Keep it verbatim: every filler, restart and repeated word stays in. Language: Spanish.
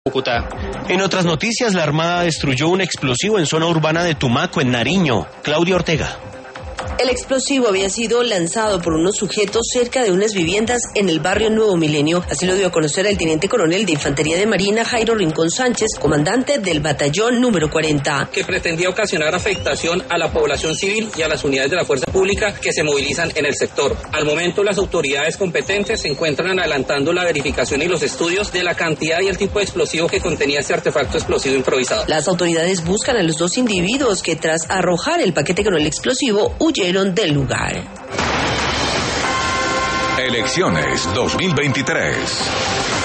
Cúcuta. En otras noticias, la Armada destruyó un explosivo en zona urbana de Tumaco, en Nariño. Claudia Ortega. El explosivo había sido lanzado por unos sujetos cerca de unas viviendas en el barrio Nuevo Milenio. Así lo dio a conocer el teniente coronel de Infantería de Marina, Jairo Rincón Sánchez, comandante del batallón número cuarenta. Que pretendía ocasionar afectación a la población civil y a las unidades de la fuerza pública que se movilizan en el sector. Al momento, las autoridades competentes se encuentran adelantando la verificación y los estudios de la cantidad y el tipo de explosivo que contenía este artefacto explosivo improvisado. Las autoridades buscan a los dos individuos que, tras arrojar el paquete con el explosivo, huyeron del lugar. Elecciones dos mil veintitrés.